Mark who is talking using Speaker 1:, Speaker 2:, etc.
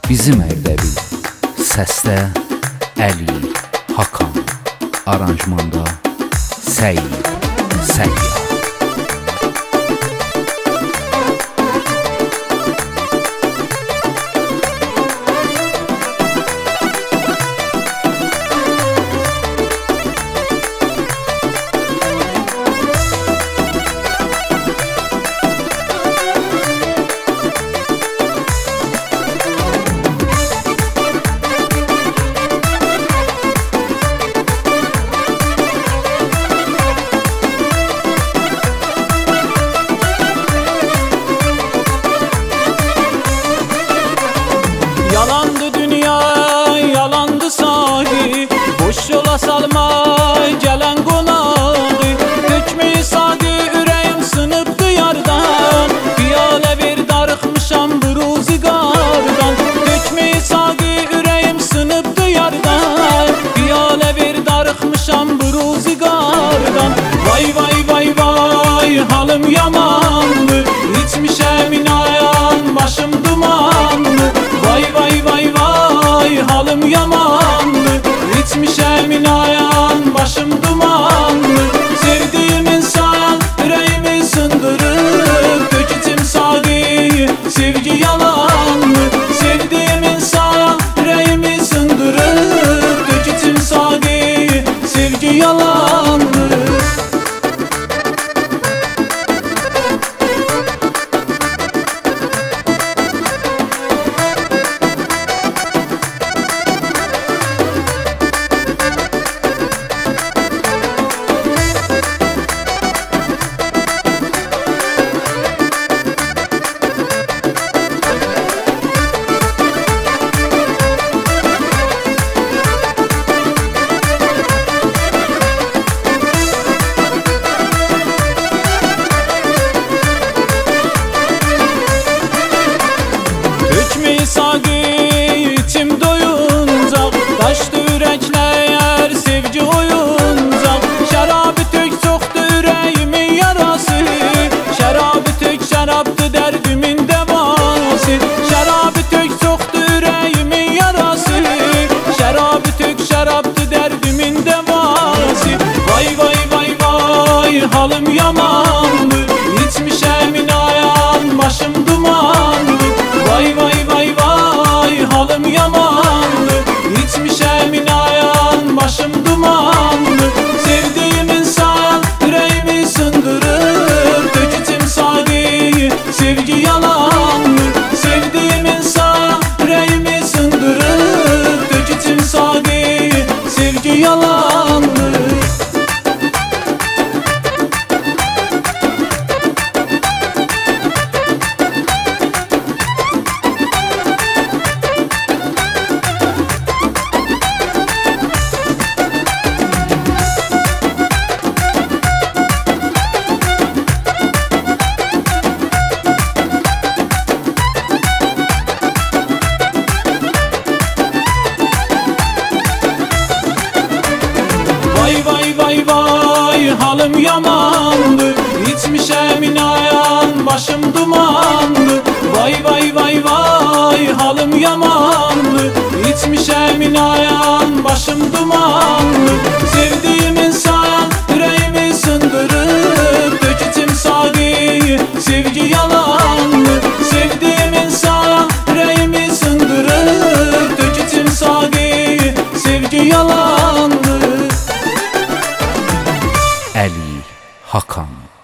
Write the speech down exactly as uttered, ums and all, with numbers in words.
Speaker 1: Bizim Ərdəbil. Səsdə Əli, Hakan. Aranjmanda Səyid, Səyyar.
Speaker 2: Yalandı dünya, yalandı sahi, boş yola salma gelen konağı. Dökmeyi sahi, ürəyim sınıbdı yardan, piyale bir darıxmışam bu ruzigardan. Dökmeyi sahi, ürəyim sınıbdı yardan, piyale bir darıxmışam bu ruzigardan. Vay vay vay vay, halım yamandı, içmişəm inayan, başım dumandı. Vay vay vay vay, halım yamandı, içmişəm inayan, başım dumandı. Sevdiğim insan yüreğimi sındırır, dök içim sagiyi, sevgi yalandı. Sevdiğim insan yüreğimi sındırır, dök içim sagiyi, sevgi yalandı. Dökmeyi sahi, içim doyuncaq, taşdı ürəklər, sevgi oyuncaq. Şərabı tök, çoxdu ürəyimin yarası, şərabı tök, şərabdı dərdimin dəvası. Şərabı tök, çoxdu ürəyimin yarası, şərabı tök, şərabdı dərdimin dəvası. Vay vay vay vay, halım yamandı, içmişəm inayan, başım dumandı. Vay vay vay vay, halım yamandı, içmişəm inayan, başım dumandı. Sevdiğim insan yüreğimi sındırır, dök içim sagiyi, sevgi yalandı. Sevdiğim insan yüreğimi sındırır, dök içim sagiyi, sevgi yalandı. Vay vay vay vay, halım yamandı, içmişəm inayan, başım dumandı. Vay vay vay vay, halım yamandı, içmişəm inayan, başım dumandı. Sevdiğim insan yüreğimi sındırır, dök içim sagiyi, sevgi yalandı. Sevdiğim insan yüreğimi sındırır, dök içim sagiyi, sevgi yalandı.
Speaker 1: Əli, Hakan.